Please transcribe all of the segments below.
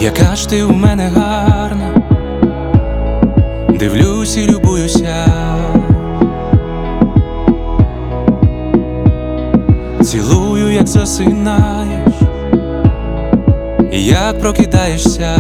Яка ж ти у мене гарна, дивлюсь і любуюся, цілую, як засинаєш, і як прокидаєшся.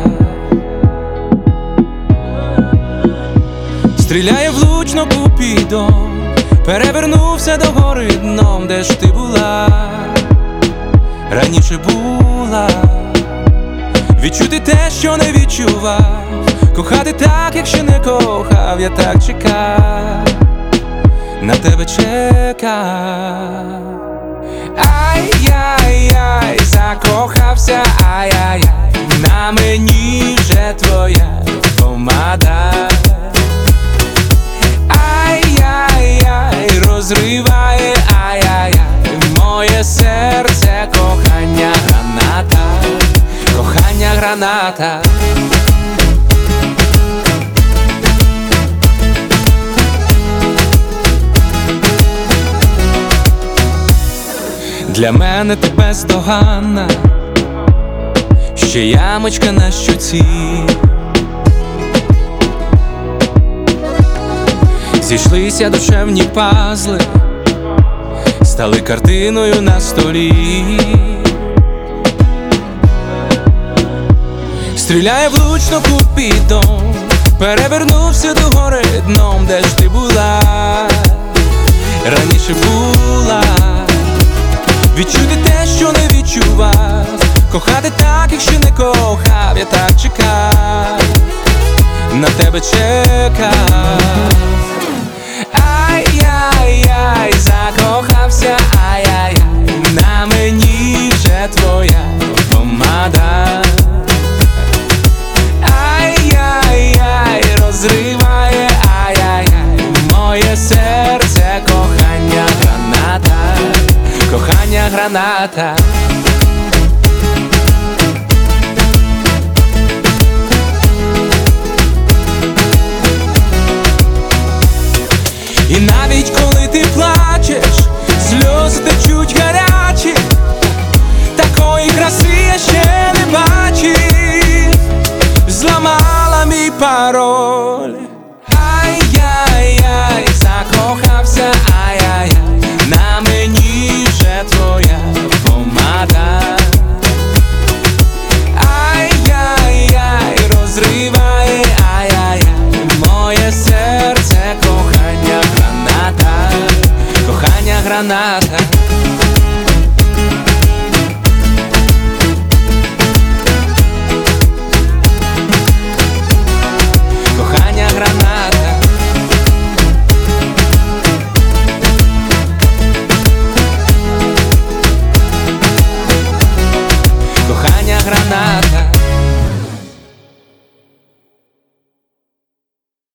Стріляє влучно купідом, перевернувся догори дном. Де ж ти була, раніше була? Відчути те, що не відчував, кохати так, як ще не кохав. Я так чекав, на тебе чекав. Ай-яй-яй, закохався, ай-яй-яй, на мені вже твоя помада. Ай-яй-яй, розриває, ай-яй-яй, моє серце, кохання граната, кохання граната. Для мене ти бездоганна, ще ямочка на щоці. Зійшлися душевні пазли, стали картиною на столі. Стріляє влучно купідом, перевернувся догори дном. Де ж ти була, раніше була? Відчути те, що не відчував, кохати так, як ще не кохав. Я так чекав, на тебе чекав. Ай-яй-яй, закохався, ай-яй-яй, на мені вже твоя помада. Ай-яй-яй, розриває, ай-яй-яй, моє серце, кохання граната, кохання граната. І навіть